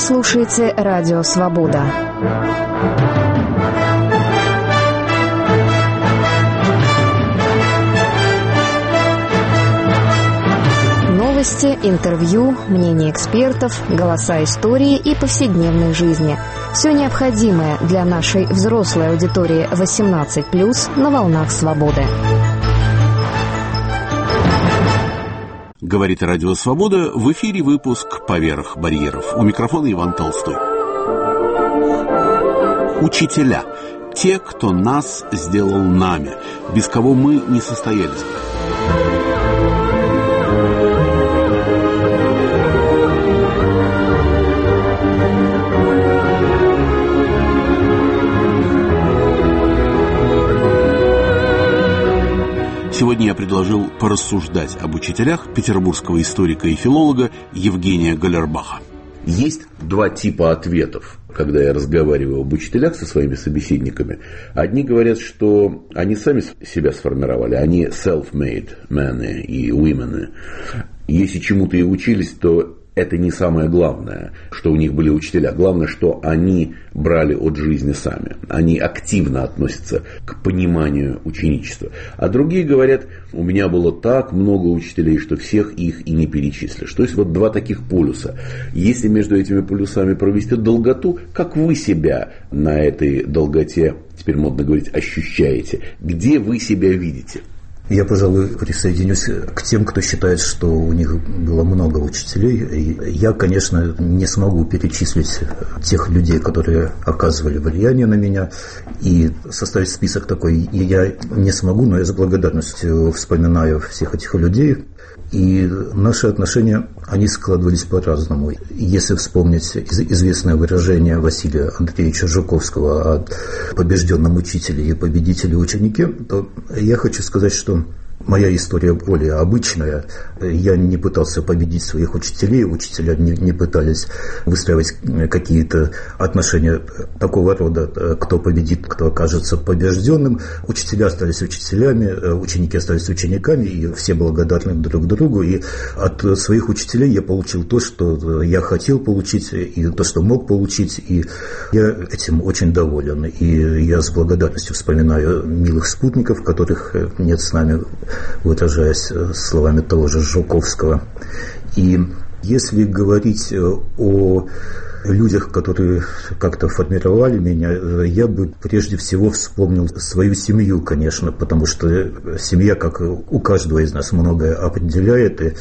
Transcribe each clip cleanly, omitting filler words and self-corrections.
слушаете Радио Свобода. Новости, интервью, мнения экспертов, голоса истории и повседневной жизни. Все необходимое для нашей взрослой аудитории 18+, на волнах Свободы. Говорит Радио Свобода, в эфире выпуск «Поверх барьеров». У микрофона Иван Толстой. Учителя. Те, кто нас сделал нами, без кого мы не состоялись бы. Сегодня я предложил порассуждать об учителях петербургского историка и филолога Евгения Галлербаха. Есть два типа ответов, когда я разговариваю об учителях со своими собеседниками. Одни говорят, что они сами себя сформировали, они self-made men и women. Если чему-то и учились, то это не самое главное, что у них были учителя. Главное, что они брали от жизни сами. Они активно относятся к пониманию ученичества. А другие говорят, у меня было так много учителей, что всех их и не перечислишь. То есть вот два таких полюса. Если между этими полюсами провести долготу, как вы себя на этой долготе, теперь модно говорить, ощущаете? Где вы себя видите? Я, пожалуй, присоединюсь к тем, кто считает, что у них было много учителей. Я, конечно, не смогу перечислить тех людей, которые оказывали влияние на меня, и составить список такой я не смогу, но я с благодарностью вспоминаю всех этих людей. И наши отношения, они складывались по-разному. Если вспомнить известное выражение Василия Андреевича Жуковского о побежденном учителе и победителе ученике, то я хочу сказать, что моя история более обычная. Я не пытался победить своих учителей, учителя не пытались выстраивать какие-то отношения такого рода, кто победит, кто окажется побежденным. Учителя остались учителями, ученики остались учениками, и все благодарны друг другу. И от своих учителей я получил то, что я хотел получить, и то, что мог получить, и я этим очень доволен. И я с благодарностью вспоминаю милых спутников, которых нет с нами, выражаясь словами того же Жуковского. И если говорить о людях, которые как-то формировали меня, я бы прежде всего вспомнил свою семью, конечно, потому что семья, как у каждого из нас, многое определяет. И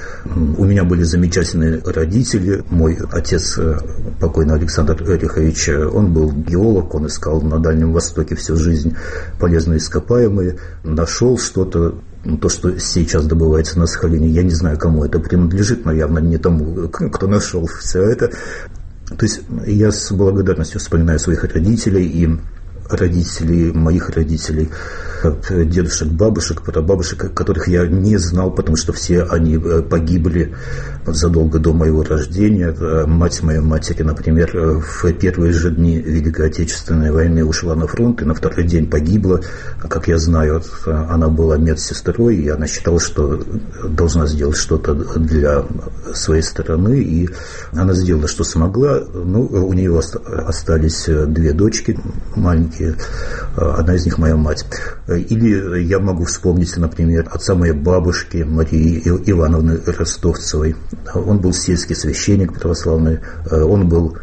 у меня были замечательные родители. Мой отец, покойный Александр Эрихович, он был геолог, он искал на Дальнем Востоке всю жизнь полезные ископаемые, нашел что-то, то, что сейчас добывается на Сахалине. Я не знаю, кому это принадлежит, но явно не тому, кто нашел все это. То есть я с благодарностью вспоминаю своих родителей и родителей моих родителей, дедушек, бабушек, прабабушек, которых я не знал, потому что все они погибли задолго до моего рождения. Мать моей матери, например, в первые же дни Великой Отечественной войны ушла на фронт и на второй день погибла. Как я знаю, она была медсестрой, и она считала, что должна сделать что-то для своей страны, и она сделала, что смогла. Ну, у нее остались две дочки маленькие, одна из них моя мать. Или я могу вспомнить, например, отца моей бабушки Марии Ивановны Ростовцевой. Он был сельский священник православный. Он был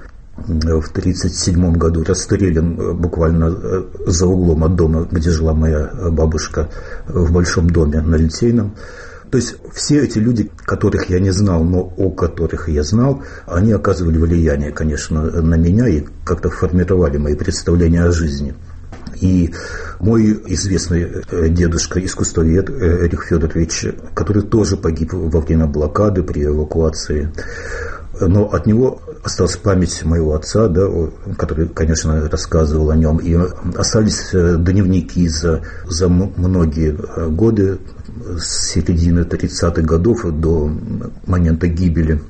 в 1937 году расстрелян буквально за углом от дома, где жила моя бабушка, в большом доме на Литейном. То есть все эти люди, которых я не знал, но о которых я знал, они оказывали влияние, конечно, на меня и как-то формировали мои представления о жизни. И мой известный дедушка, искусствовед Эрих Федорович, который тоже погиб во время блокады при эвакуации, но от него осталась память моего отца, да, который, конечно, рассказывал о нем, и остались дневники за многие годы, с середины 30-х годов до момента гибели.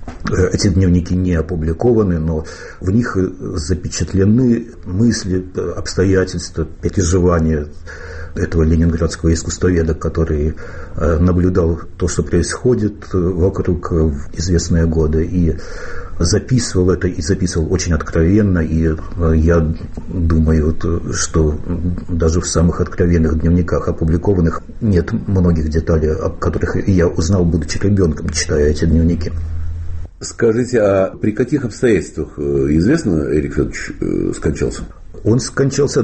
Эти дневники не опубликованы, но в них запечатлены мысли, обстоятельства, переживания этого ленинградского искусствоведа, который наблюдал то, что происходит вокруг в известные годы. И записывал это и записывал очень откровенно, и я думаю, что даже в самых откровенных дневниках опубликованных нет многих деталей, о которых я узнал, будучи ребенком, читая эти дневники. Скажите, а при каких обстоятельствах известно, Эрик Федорович скончался? Он скончался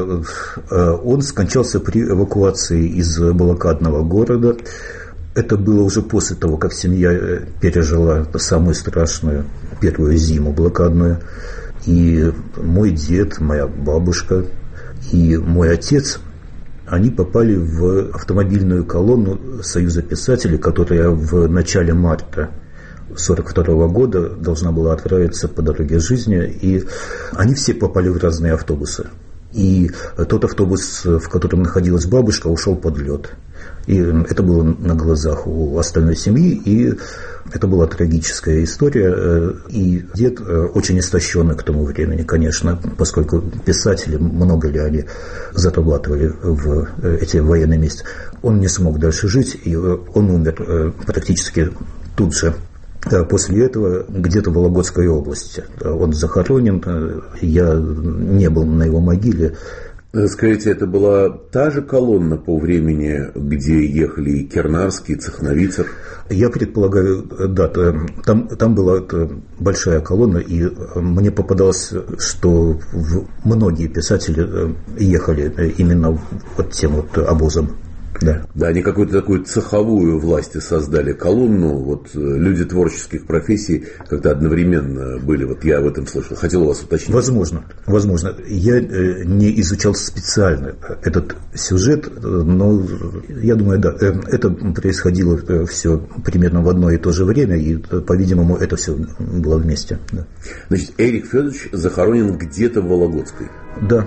при эвакуации из блокадного города. Это было уже после того, как семья пережила самую страшную первую зиму блокадную. И мой дед, моя бабушка и мой отец, они попали в автомобильную колонну Союза писателей, которая в начале марта 1942 года должна была отправиться по дороге жизни, и они все попали в разные автобусы. И тот автобус, в котором находилась бабушка, ушел под лед. И это было на глазах у остальной семьи, и это была трагическая история. И дед очень истощенный к тому времени, конечно, поскольку писатели, много ли они зарабатывали в эти военные месяцы. Он не смог дальше жить, и он умер практически тут же. После этого где-то в Вологодской области. Он захоронен, я не был на его могиле. Скажите, это была та же колонна по времени, где ехали Кернарский, Цехновицер? Я предполагаю, да, там была большая колонна, и мне попадалось, что многие писатели ехали именно вот тем вот обозом. Да. Да, они какую-то такую цеховую власть создали, колонну, вот люди творческих профессий как-то одновременно были, вот я об этом слышал, хотел у вас уточнить. Возможно. Я не изучал специально этот сюжет, но я думаю, да, это происходило все примерно в одно и то же время, и, по-видимому, это все было вместе. Да. Значит, Эрик Федорович захоронен где-то в Вологодской? Да.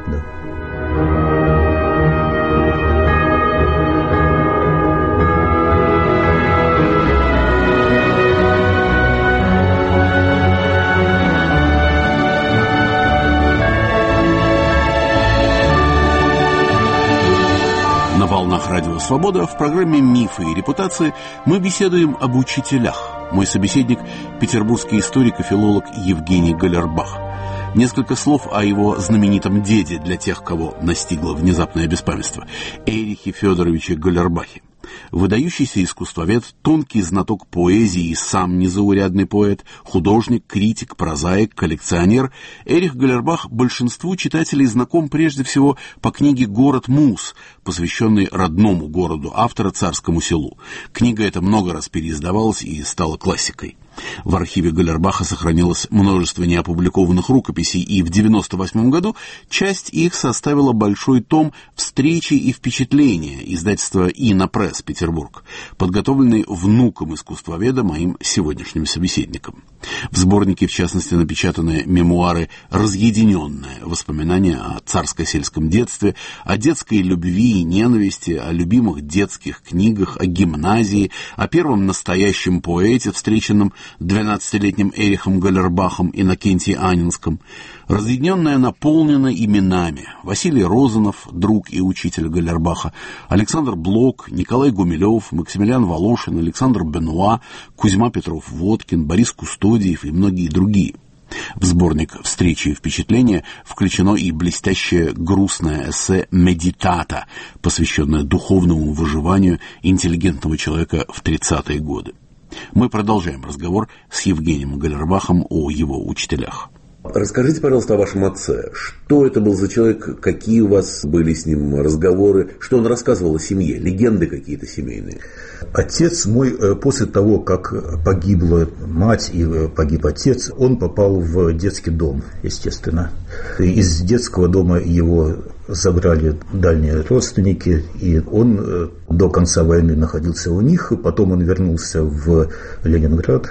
На волнах Радио Свобода в программе «Мифы и репутации» мы беседуем об учителях. Мой собеседник – петербургский историк и филолог Евгений Галлербах. Несколько слов о его знаменитом деде для тех, кого настигло внезапное беспамятство – Эрихе Федоровиче Галлербахе. Выдающийся искусствовед, тонкий знаток поэзии и сам незаурядный поэт, художник, критик, прозаик, коллекционер, Эрих Галлербах большинству читателей знаком прежде всего по книге «Город Мус», посвященной родному городу автора, Царскому Селу. Книга эта много раз переиздавалась и стала классикой. В архиве Галлербаха сохранилось множество неопубликованных рукописей, и в 1998 году часть их составила большой том «Встречи и впечатления» издательства «Инопресс» Петербург, подготовленный внуком искусствоведа, моим сегодняшним собеседником. В сборнике, в частности, напечатаны мемуары «Разъединенное», воспоминания о царско-сельском детстве, о детской любви и ненависти, о любимых детских книгах, о гимназии, о первом настоящем поэте, встреченном 12-летним Эрихом Галлербахом Иннокентии Анинском. «Разъединенное» наполнено именами: Василий Розанов, друг и учитель Галлербаха, Александр Блок, Николай Гумилев, Максимилиан Волошин, Александр Бенуа, Кузьма Петров-Водкин, Борис Кустодиев и многие другие. В сборник «Встречи и впечатления» включено и блестящее грустное эссе «Медитата», посвященное духовному выживанию интеллигентного человека в 30-е годы. Мы продолжаем разговор с Евгением Галлербахом о его учителях. Расскажите, пожалуйста, о вашем отце. Что это был за человек, какие у вас были с ним разговоры, что он рассказывал о семье, легенды какие-то семейные? Отец мой, после того, как погибла мать и погиб отец, он попал в детский дом, естественно. Из детского дома его забрали дальние родственники, и он до конца войны находился у них, потом он вернулся в Ленинград.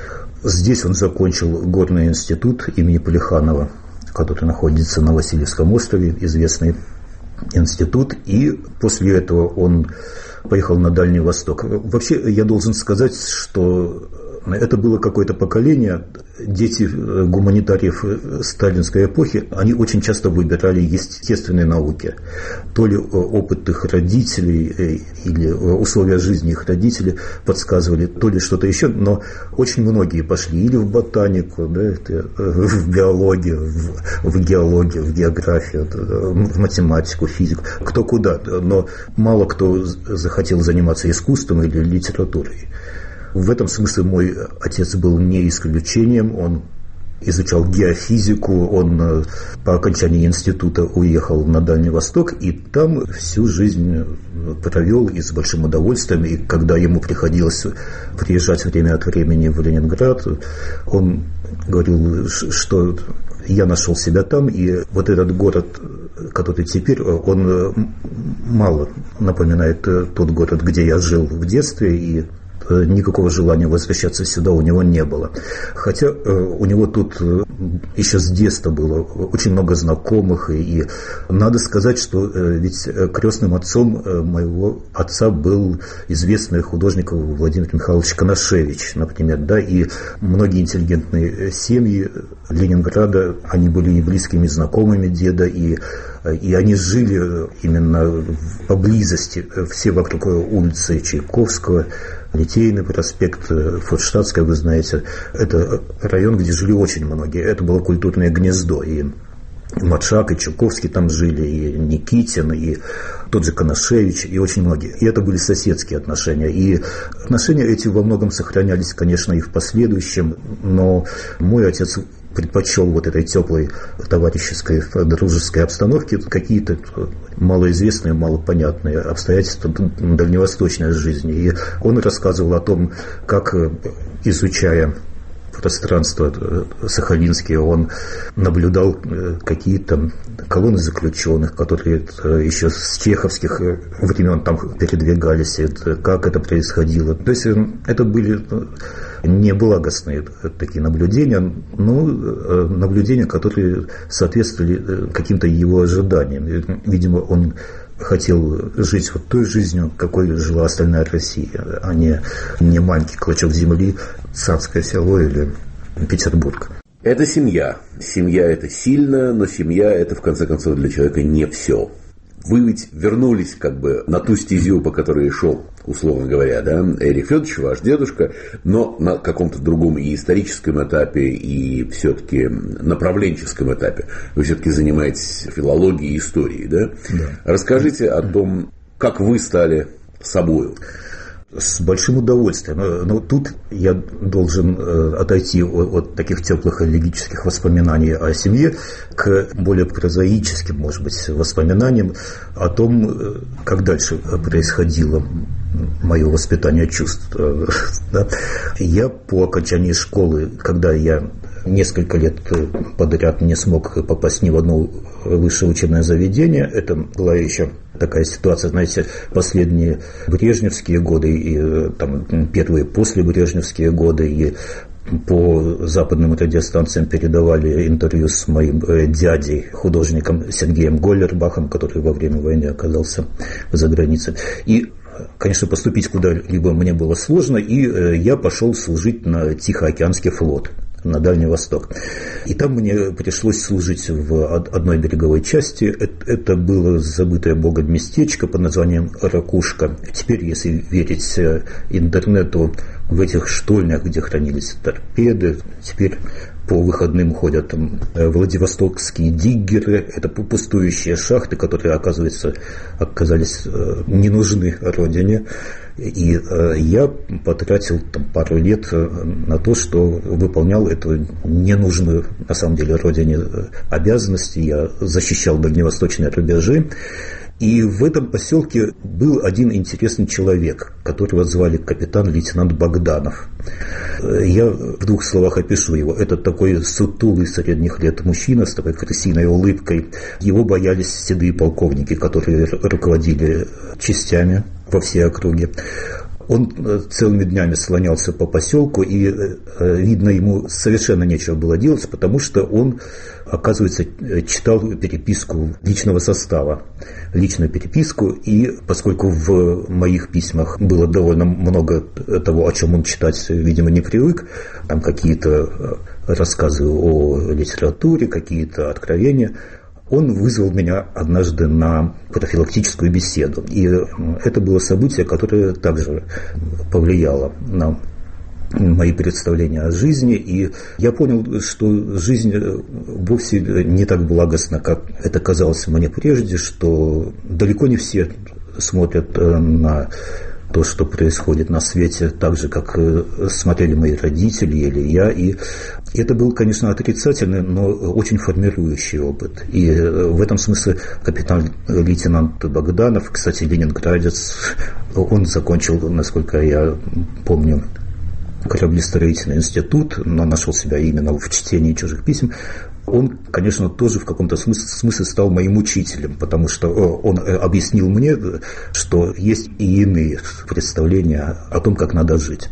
Здесь он закончил горный институт имени Плеханова, который находится на Васильевском острове, известный институт, и после этого он поехал на Дальний Восток. Вообще, я должен сказать, что это было какое-то поколение, дети гуманитариев сталинской эпохи, они очень часто выбирали естественные науки. То ли опыт их родителей или условия жизни их родителей подсказывали, то ли что-то еще, но очень многие пошли или в ботанику, да, в биологию, в геологию, в географию, в математику, физику, кто куда, но мало кто захотел заниматься искусством или литературой. В этом смысле мой отец был не исключением, он изучал геофизику, он по окончании института уехал на Дальний Восток и там всю жизнь провел и с большим удовольствием. И когда ему приходилось приезжать время от времени в Ленинград, он говорил, что я нашел себя там, и вот этот город, который теперь, он мало напоминает тот город, где я жил в детстве, и никакого желания возвращаться сюда у него не было. Хотя у него тут еще с детства было очень много знакомых, и надо сказать, что ведь крестным отцом моего отца был известный художник Владимир Михайлович Конашевич, например, да, и многие интеллигентные семьи Ленинграда, они были и близкими знакомыми деда, и они жили именно поблизости, все вокруг улицы Чайковского, Литейный проспект, Форштадтская, вы знаете, это район, где жили очень многие, это было культурное гнездо, и Мачак, и Чуковский там жили, и Никитин, и тот же Конашевич, и очень многие. И это были соседские отношения. И отношения эти во многом сохранялись, конечно, и в последующем, но мой отец предпочел вот этой теплой товарищеской, дружеской обстановке какие-то малоизвестные, малопонятные обстоятельства дальневосточной жизни. И он рассказывал о том, как, изучая пространство сахалинские, он наблюдал какие-то колонны заключенных, которые еще с чеховских времен там передвигались, как это происходило. То есть это были неблагостные такие наблюдения, но наблюдения, которые соответствовали каким-то его ожиданиям. Видимо, он хотел жить вот той жизнью, какой жила остальная Россия, а не маленький клочок земли, царское село или Петербург. Это семья. Семья – это сильно, но семья – это, в конце концов, для человека не все. Вы ведь вернулись как бы на ту стезю, по которой шел, условно говоря, да, Эрик Федорович, ваш дедушка, но на каком-то другом и историческом этапе, и все-таки направленческом этапе. Вы все-таки занимаетесь филологией и историей, да? Да. Расскажите о том, как вы стали собою. С большим удовольствием. Но тут я должен отойти от таких теплых элегических воспоминаний о семье к более прозаическим, может быть, воспоминаниям о том, как дальше происходило мое воспитание чувств. Да? Я по окончании школы, когда я несколько лет подряд не смог попасть ни в одно высшее учебное заведение, это была еще такая ситуация, знаете, последние брежневские годы и там, первые послебрежневские годы, и по западным радиостанциям передавали интервью с моим дядей, художником Сергеем Голлербахом, который во время войны оказался за границей. И, конечно, поступить куда-либо мне было сложно, и я пошел служить на Тихоокеанский флот, на Дальний Восток. И там мне пришлось служить в одной береговой части. Это было забытое богом местечко под названием Ракушка. Теперь, если верить интернету, в этих штольнях, где хранились торпеды, теперь по выходным ходят там владивостокские диггеры. Это пустующие шахты, которые, оказывается, оказались не нужны родине. И я потратил там пару лет на то, что выполнял эту ненужную, на самом деле, родине обязанности. Я защищал дальневосточные рубежи. И в этом поселке был один интересный человек, которого звали капитан-лейтенант Богданов. Я в двух словах опишу его. Это такой сутулый средних лет мужчина с такой крысиной улыбкой. Его боялись седые полковники, которые руководили частями во всей округе. Он целыми днями слонялся по поселку, и, видно, ему совершенно нечего было делать, потому что он, оказывается, читал переписку личного состава, личную переписку, и поскольку в моих письмах было довольно много того, о чем он читать, видимо, не привык, там какие-то рассказы о литературе, какие-то откровения, он вызвал меня однажды на профилактическую беседу. И это было событие, которое также повлияло на мои представления о жизни. И я понял, что жизнь вовсе не так благостна, как это казалось мне прежде, что далеко не все смотрят на то, что происходит на свете, так же, как смотрели мои родители или я. И это был, конечно, отрицательный, но очень формирующий опыт. И в этом смысле капитан-лейтенант Богданов, кстати, ленинградец, он закончил, насколько я помню, кораблестроительный институт, но нашел себя именно в чтении чужих писем. Он, конечно, тоже в каком-то смысле стал моим учителем, потому что он объяснил мне, что есть и иные представления о том, как надо жить.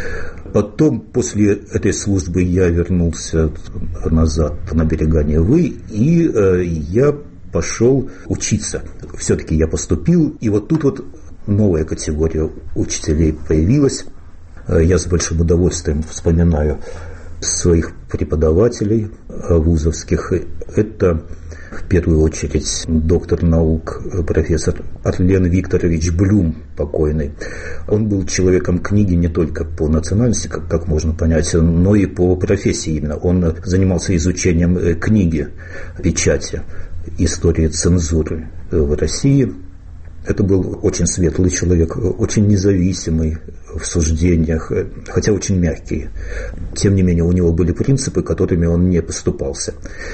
Потом, после этой службы, я вернулся назад на берега Невы, и я пошел учиться. Все-таки я поступил, и вот тут вот новая категория учителей появилась. Я с большим удовольствием вспоминаю своих преподавателей вузовских. Это в первую очередь доктор наук, профессор Орлен Викторович Блюм, покойный. Он был человеком книги не только по национальности, как можно понять, но и по профессии именно. Он занимался изучением книги, печати, истории цензуры в России. Это был очень светлый человек, очень независимый в суждениях, хотя очень мягкий. Тем не менее, у него были принципы, которыми он не поступался.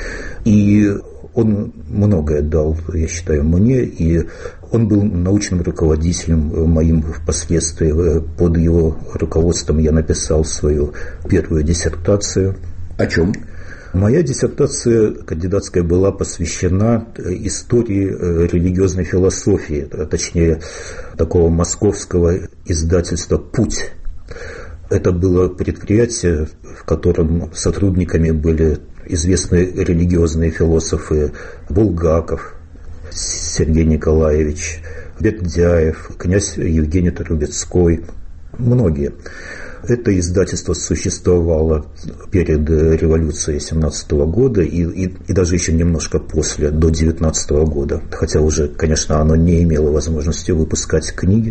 И он многое дал, я считаю, мне, и он был научным руководителем моим впоследствии. Под его руководством я написал свою первую диссертацию. О чем? Моя диссертация кандидатская была посвящена истории религиозной философии, точнее, такого московского издательства «Путь». Это было предприятие, в котором сотрудниками были известные религиозные философы Булгаков, Сергей Николаевич, Бердяев, князь Евгений Трубецкой, многие. Это издательство существовало перед революцией 17 года и даже еще немножко после, до 19 года. Хотя уже, конечно, оно не имело возможности выпускать книги.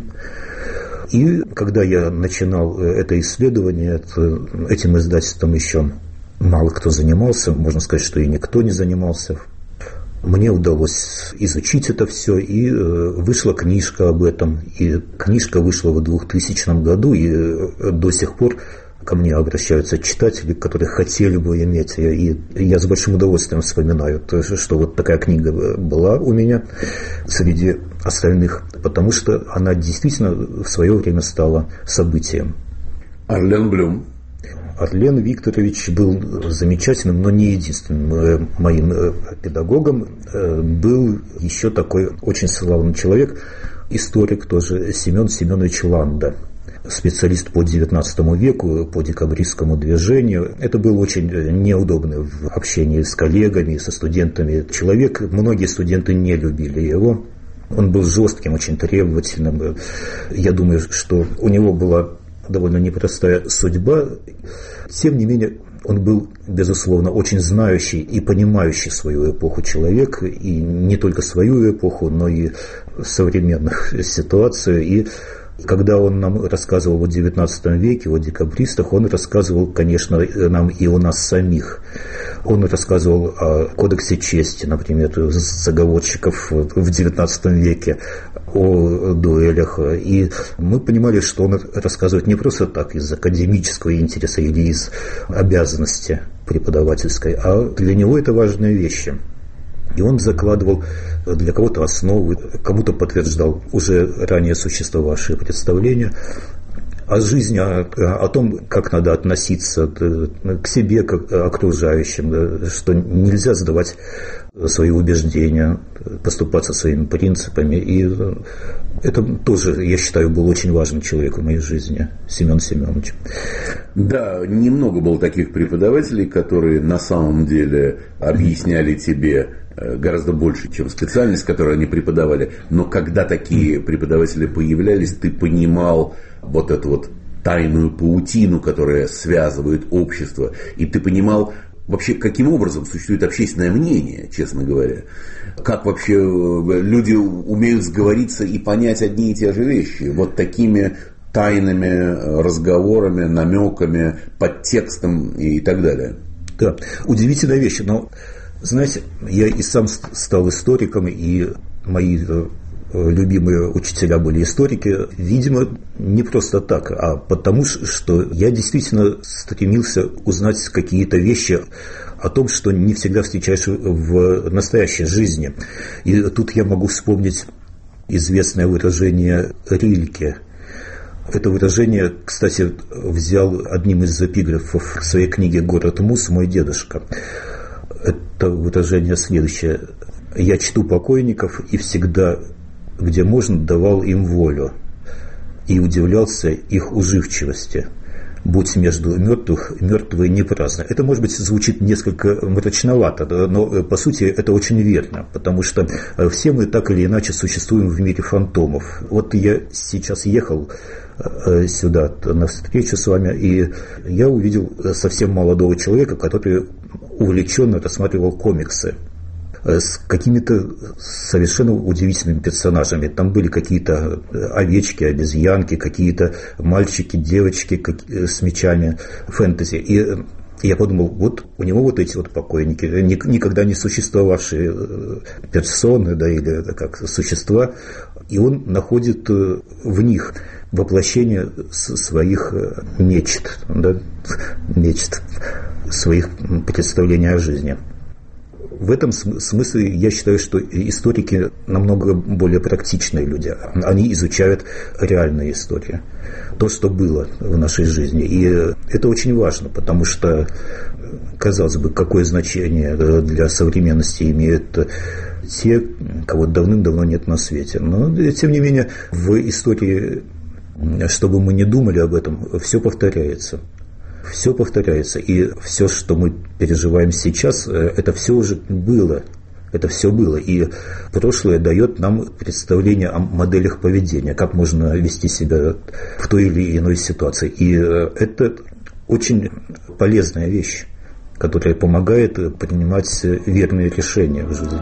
И когда я начинал это исследование, этим издательством еще мало кто занимался, можно сказать, что и никто не занимался. Мне удалось изучить это все, и вышла книжка об этом. И книжка вышла в 2000 году, и до сих пор ко мне обращаются читатели, которые хотели бы иметь. И я с большим удовольствием вспоминаю, что вот такая книга была у меня среди остальных, потому что она действительно в свое время стала событием. Орлен Блюм. Орлен Викторович был замечательным, но не единственным моим педагогом. Был еще такой очень славный человек, историк тоже, Семен Семенович Ланда, специалист по XIX веку, по декабристскому движению. Это был очень неудобный в общении с коллегами, со студентами человек. Многие студенты не любили его. Он был жестким, очень требовательным. Я думаю, что у него была довольно непростая судьба. Тем не менее, он был, безусловно, очень знающий и понимающий свою эпоху человек, и не только свою эпоху, но и современных ситуаций. И когда он нам рассказывал о XIX веке, о декабристах, он рассказывал, конечно, нам и о нас самих. Он рассказывал о кодексе чести, например, заговорщиков в XIX веке, о дуэлях. И мы понимали, что он рассказывает не просто так, из академического интереса или из обязанности преподавательской, а для него это важные вещи. И он закладывал для кого-то основы, кому-то подтверждал уже ранее существовавшие представления о жизни, о том, как надо относиться к себе, к окружающим, что нельзя задавать свои убеждения, поступаться своими принципами. И это тоже, я считаю, был очень важным человеком в моей жизни, Семен Семенович. Да, немного было таких преподавателей, которые на самом деле объясняли тебе гораздо больше, чем специальность, которую они преподавали. Но когда такие преподаватели появлялись, ты понимал вот эту вот тайную паутину, которая связывает общество, и ты понимал вообще, каким образом существует общественное мнение, честно говоря. Как вообще люди умеют сговориться и понять одни и те же вещи. Вот такими тайными разговорами, намеками, подтекстом и так далее. Да, удивительная вещь. Но, знаете, я и сам стал историком, и мои любимые учителя были историки, видимо, не просто так, а потому что я действительно стремился узнать какие-то вещи о том, что не всегда встречаешь в настоящей жизни. И тут я могу вспомнить известное выражение Рильке. Это выражение, кстати, взял одним из эпиграфов в своей книге «Город Мус» мой дедушка. Это выражение следующее. «Я чту покойников и всегда, где можно, давал им волю и удивлялся их уживчивости. Будь между мертвых, мертвые не праздны». Это, может быть, звучит несколько мрачновато, но по сути это очень верно, потому что все мы так или иначе существуем в мире фантомов. Вот я сейчас ехал сюда на встречу с вами, и я увидел совсем молодого человека, который увлеченно рассматривал комиксы с какими-то совершенно удивительными персонажами. Там были какие-то овечки, обезьянки, какие-то мальчики, девочки с мечами, фэнтези. И я подумал, вот у него вот эти вот покойники, никогда не существовавшие персоны, да, или как существа, и он находит в них воплощение своих мечт, да, своих представлений о жизни. В этом смысле я считаю, что историки намного более практичные люди. Они изучают реальные истории, то, что было в нашей жизни. И это очень важно, потому что, казалось бы, какое значение для современности имеют те, кого давным-давно нет на свете. Но, тем не менее, в истории, чтобы мы не думали об этом, все повторяется. Все повторяется, и все, что мы переживаем сейчас, это все уже было. Это все было. И прошлое дает нам представление о моделях поведения, как можно вести себя в той или иной ситуации. И это очень полезная вещь, которая помогает принимать верные решения в жизни.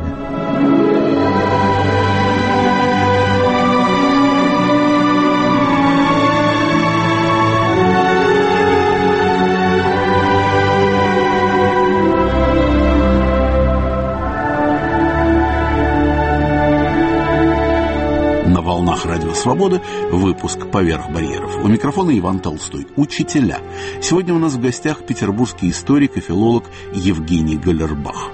Радио Свобода, выпуск «Поверх барьеров». У микрофона Иван Толстой. Учителя. Сегодня у нас в гостях петербургский историк и филолог Евгений Галлербах.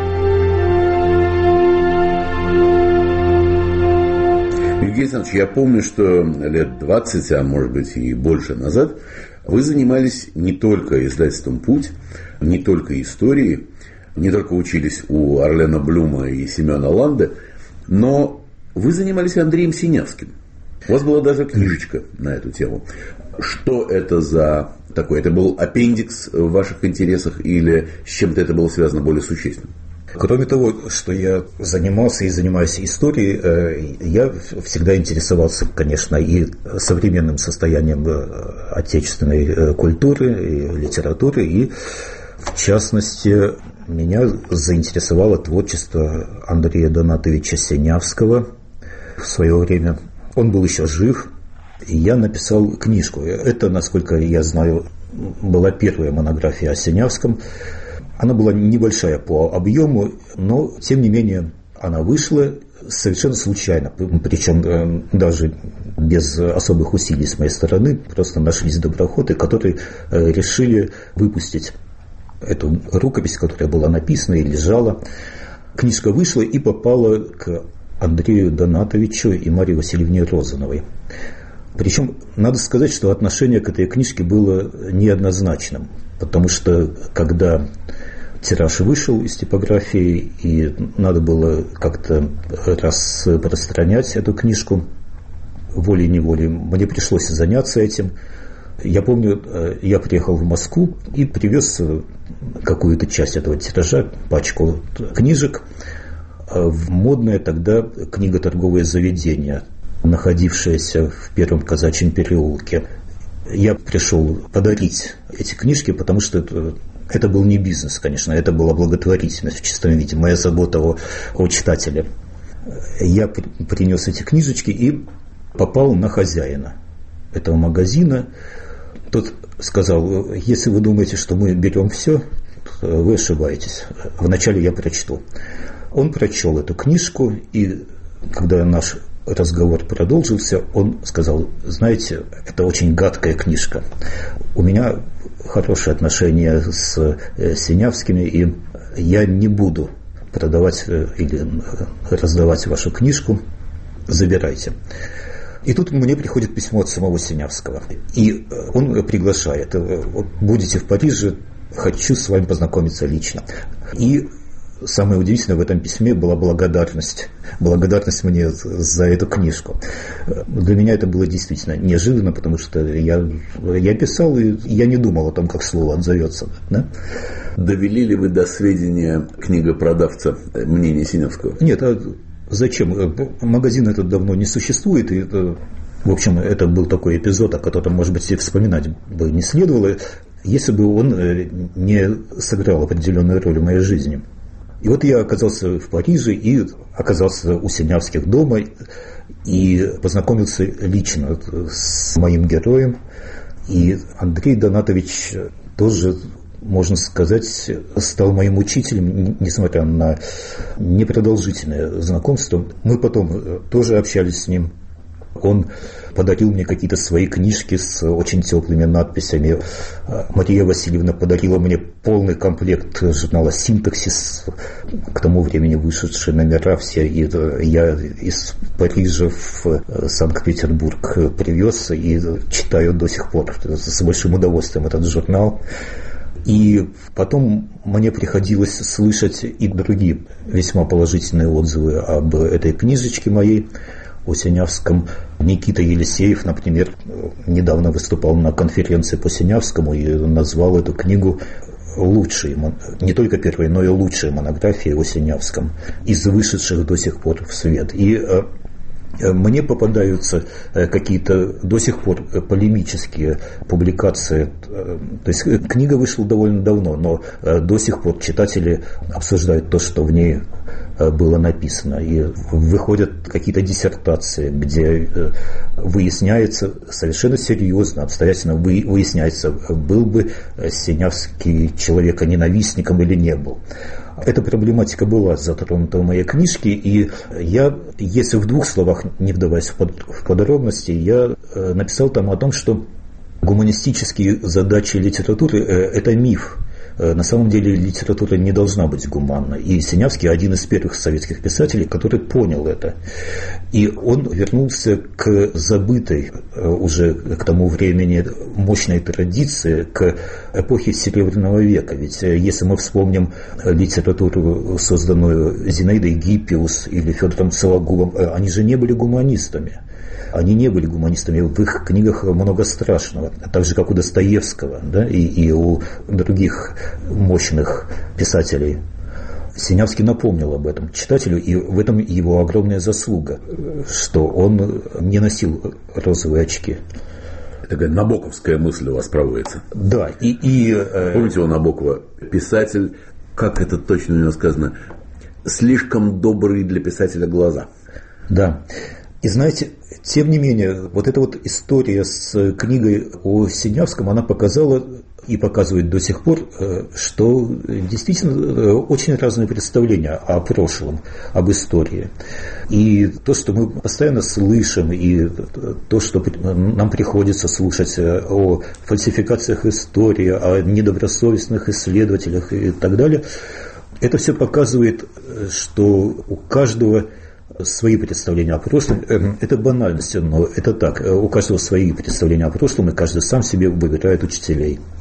Евгений Александрович, я помню, что лет 20, а может быть и больше назад, вы занимались не только издательством «Путь», не только историей, не только учились у Орлена Блюма и Семена Ланда, но вы занимались Андреем Синявским. У вас была даже книжечка на эту тему. Что это за такое? Это был аппендикс в ваших интересах или с чем-то это было связано более существенно? Кроме того, что я занимался и занимаюсь историей, я всегда интересовался, конечно, и современным состоянием отечественной культуры и литературы, и в частности меня заинтересовало творчество Андрея Донатовича Синявского в свое время. Он был еще жив, и я написал книжку. Это, насколько я знаю, была первая монография о Синявском. Она была небольшая по объему, но, тем не менее, она вышла совершенно случайно. Причем даже без особых усилий с моей стороны. Просто нашлись доброхоты, которые решили выпустить эту рукопись, которая была написана и лежала. Книжка вышла и попала к Андрею Донатовичу и Марии Васильевне Розановой. Причем надо сказать, что отношение к этой книжке было неоднозначным, потому что когда тираж вышел из типографии, и надо было как-то распространять эту книжку. Волей-неволей мне пришлось заняться этим. Я помню, я приехал в Москву и привез какую-то часть этого тиража, пачку книжек, в модное тогда книготорговое заведение, находившееся в Первом Казачьем переулке. Я пришел подарить эти книжки, потому что это был не бизнес, конечно, это была благотворительность в чистом виде, моя забота о читателе. Я принес эти книжечки и попал на хозяина этого магазина. Тот сказал: если вы думаете, что мы берем все, вы ошибаетесь. Вначале я прочту. Он прочел эту книжку, и когда наш разговор продолжился, он сказал: знаете, это очень гадкая книжка. У меня хорошие отношения с Синявскими, и я не буду продавать или раздавать вашу книжку. Забирайте. И тут мне приходит письмо от самого Синявского. И он приглашает: будете в Париже, хочу с вами познакомиться лично. И самое удивительное в этом письме была благодарность. Благодарность мне за эту книжку. Для меня это было действительно неожиданно, потому что я писал, и я не думал о том, как слово отзовется. Да? Довели ли вы до сведения книгопродавца мнение Синявского? Нет, зачем? Магазин этот давно не существует, и, в общем, это был такой эпизод, о котором, может быть, и вспоминать бы не следовало, если бы он не сыграл определенную роль в моей жизни. И вот я оказался в Париже и оказался у Синявских дома и познакомился лично с моим героем. И Андрей Донатович тоже, можно сказать, стал моим учителем, несмотря на непродолжительное знакомство. Мы потом тоже общались с ним. Он подарил мне какие-то свои книжки с очень теплыми надписями. Мария Васильевна подарила мне полный комплект журнала «Синтаксис», к тому времени вышедшие номера все. И я из Парижа в Санкт-Петербург привез и читаю до сих пор с большим удовольствием этот журнал. И потом мне приходилось слышать и другие весьма положительные отзывы об этой книжечке моей о Синявском. Никита Елисеев, например, недавно выступал на конференции по Синявскому и назвал эту книгу лучшей, не только первой, но и лучшей монографией о Синявском из вышедших до сих пор в свет. И мне попадаются какие-то до сих пор полемические публикации. То есть книга вышла довольно давно, но до сих пор читатели обсуждают то, что в ней было написано. И выходят какие-то диссертации, где выясняется совершенно серьезно, обстоятельно выясняется, был бы Синявский человеконенавистником или не был. Эта проблематика была затронута в моей книжке, и я, если в двух словах, не вдаваясь в подробности, я написал там о том, что гуманистические задачи литературы – это миф. На самом деле литература не должна быть гуманной. И Синявский один из первых советских писателей, который понял это. И он вернулся к забытой уже к тому времени мощной традиции, к эпохе Серебряного века. Ведь если мы вспомним литературу, созданную Зинаидой Гиппиус или Федором Сологубом, они же не были гуманистами. Они не были гуманистами, в их книгах много страшного, так же, как у Достоевского, да, и у других мощных писателей. Синявский напомнил об этом читателю, и в этом его огромная заслуга, что он не носил розовые очки. Такая набоковская мысль у вас проводится. Да. Помните у Набокова? Писатель, как это точно у него сказано, слишком добрые для писателя глаза. Да. И знаете, тем не менее, вот эта вот история с книгой о Синявском, она показала и показывает до сих пор, что действительно очень разные представления о прошлом, об истории. И то, что мы постоянно слышим, и то, что нам приходится слушать о фальсификациях истории, о недобросовестных исследователях и так далее, это все показывает, что у каждого свои представления о прошлом. Это банальность, но это так. У каждого свои представления о прошлом, и каждый сам себе выбирает учителей.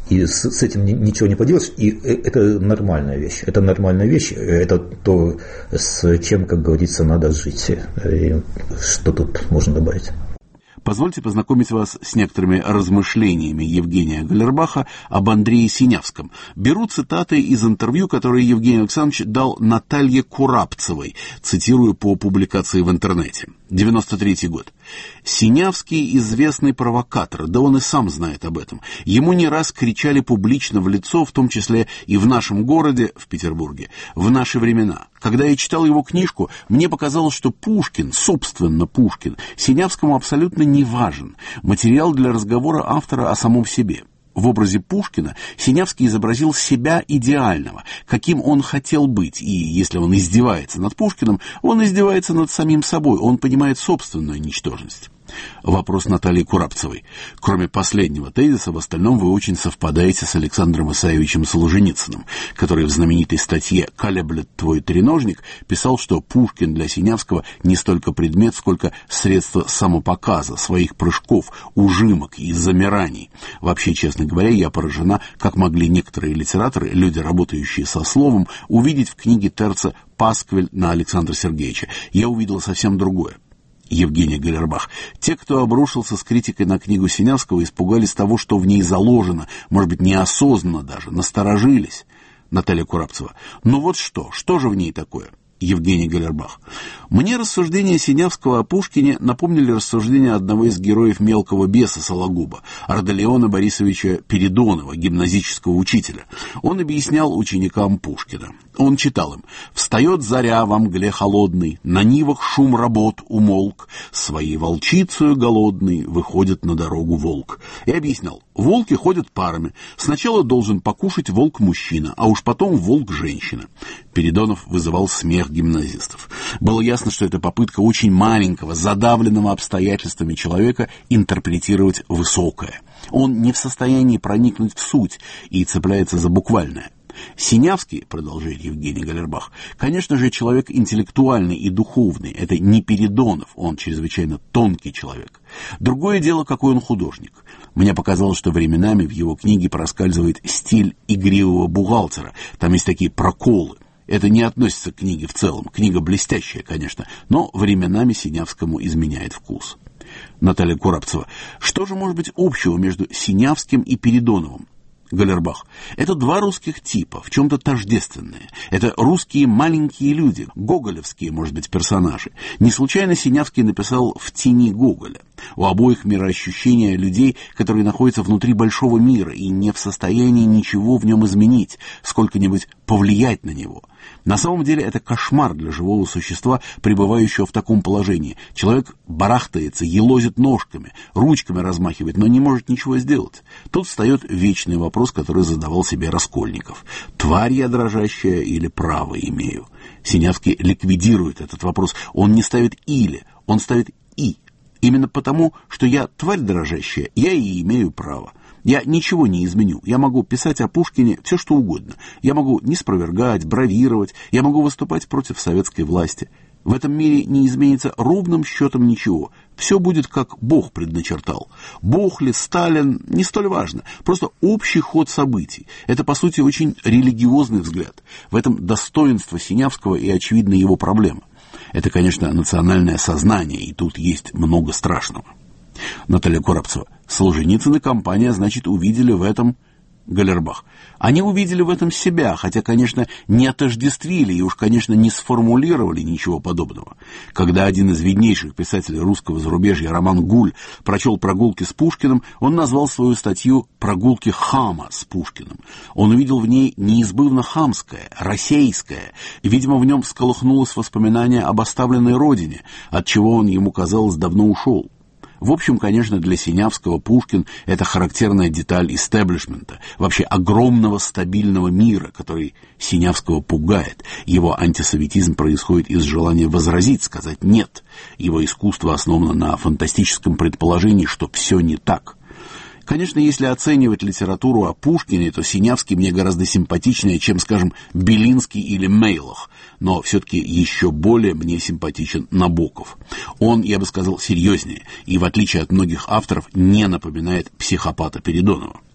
И с этим ничего не поделаешь, и это нормальная вещь. Это нормальная вещь, это то, с чем, как говорится, надо жить. И что тут можно добавить? Позвольте познакомить вас с некоторыми размышлениями Евгения Галлербаха об Андрее Синявском. Беру цитаты из интервью, которое Евгений Александрович дал Наталье Курапцевой, цитирую по публикации в интернете. 93-й год. Синявский известный провокатор, да он и сам знает об этом. Ему не раз кричали публично в лицо, в том числе и в нашем городе, в Петербурге, в наши времена. Когда я читал его книжку, мне показалось, что Пушкин, собственно Пушкин, Синявскому абсолютно не важен. Материал для разговора автора о самом себе. В образе Пушкина Синявский изобразил себя идеального, каким он хотел быть, и если он издевается над Пушкиным, он издевается над самим собой, он понимает собственную ничтожность. Вопрос Натальи Курапцевой. Кроме последнего тезиса, в остальном вы очень совпадаете с Александром Исаевичем Солженицыным, который в знаменитой статье «Колеблет твой треножник» писал, что Пушкин для Синявского не столько предмет, сколько средство самопоказа, своих прыжков, ужимок и замираний. Вообще, честно говоря, я поражена, как могли некоторые литераторы, люди, работающие со словом, увидеть в книге Терца пасквиль на Александра Сергеевича. Я увидела совсем другое. Евгений Галлербах. Те, кто обрушился с критикой на книгу Синявского, испугались того, что в ней заложено, может быть, неосознанно даже, насторожились. Наталья Курапцева. Ну вот что же в ней такое? Евгений Галлербах. Мне рассуждения Синявского о Пушкине напомнили рассуждения одного из героев «Мелкого беса» Сологуба, Ардалиона Борисовича Передонова, гимназического учителя. Он объяснял ученикам Пушкина. Он читал им: «Встает заря во мгле холодной, на нивах шум работ умолк, своей волчицею голодный выходит на дорогу волк». И объяснял: волки ходят парами. Сначала должен покушать волк-мужчина, а уж потом волк-женщина. Передонов вызывал смех гимназистов. Было ясно, что это попытка очень маленького, задавленного обстоятельствами человека интерпретировать высокое. Он не в состоянии проникнуть в суть и цепляется за буквальное. Синявский, продолжает Евгений Галлербах, конечно же, человек интеллектуальный и духовный. Это не Передонов, он чрезвычайно тонкий человек. Другое дело, какой он художник. Мне показалось, что временами в его книге проскальзывает стиль игривого бухгалтера. Там есть такие проколы. Это не относится к книге в целом. Книга блестящая, конечно, но временами Синявскому изменяет вкус. Наталья Курапцева. Что же может быть общего между Синявским и Передоновым? Галлербах. Это два русских типа, в чем-то тождественные. Это русские маленькие люди, гоголевские, может быть, персонажи. Не случайно Синявский написал «В тени Гоголя». У обоих мироощущения людей, которые находятся внутри большого мира и не в состоянии ничего в нем изменить, сколько-нибудь повлиять на него. На самом деле это кошмар для живого существа, пребывающего в таком положении. Человек барахтается, елозит ножками, ручками размахивает, но не может ничего сделать. Тут встает вечный вопрос, который задавал себе Раскольников. Тварь я дрожащая или право имею? Синявский ликвидирует этот вопрос. Он не ставит «или», он ставит «и». Именно потому, что я тварь дрожащая, я и имею право. Я ничего не изменю. Я могу писать о Пушкине все, что угодно. Я могу не спровергать, бравировать. Я могу выступать против советской власти. В этом мире не изменится ровным счетом ничего. Все будет, как Бог предначертал. Бог ли, Сталин, не столь важно. Просто общий ход событий. Это, по сути, очень религиозный взгляд. В этом достоинство Синявского и, очевидно, его проблема. Это, конечно, национальное сознание, и тут есть много страшного. Наталья Курапцева. Солженицын и компания, значит, увидели в этом... Галлербах. Они увидели в этом себя, хотя, конечно, не отождествили и уж, конечно, не сформулировали ничего подобного. Когда один из виднейших писателей русского зарубежья, Роман Гуль, прочел «Прогулки с Пушкиным», он назвал свою статью «Прогулки хама с Пушкиным». Он увидел в ней неизбывно хамское, российское, и, видимо, в нем всколыхнулось воспоминание об оставленной родине, от чего он, ему казалось, давно ушел. В общем, конечно, для Синявского Пушкин – это характерная деталь истеблишмента, вообще огромного стабильного мира, который Синявского пугает. Его антисоветизм происходит из желания возразить, сказать «нет». Его искусство основано на фантастическом предположении, что все не так. Конечно, если оценивать литературу о Пушкине, то Синявский мне гораздо симпатичнее, чем, скажем, Белинский или Мейлах. Но все-таки еще более мне симпатичен Набоков. Он, я бы сказал, серьезнее и, в отличие от многих авторов, не напоминает психопата Передонова.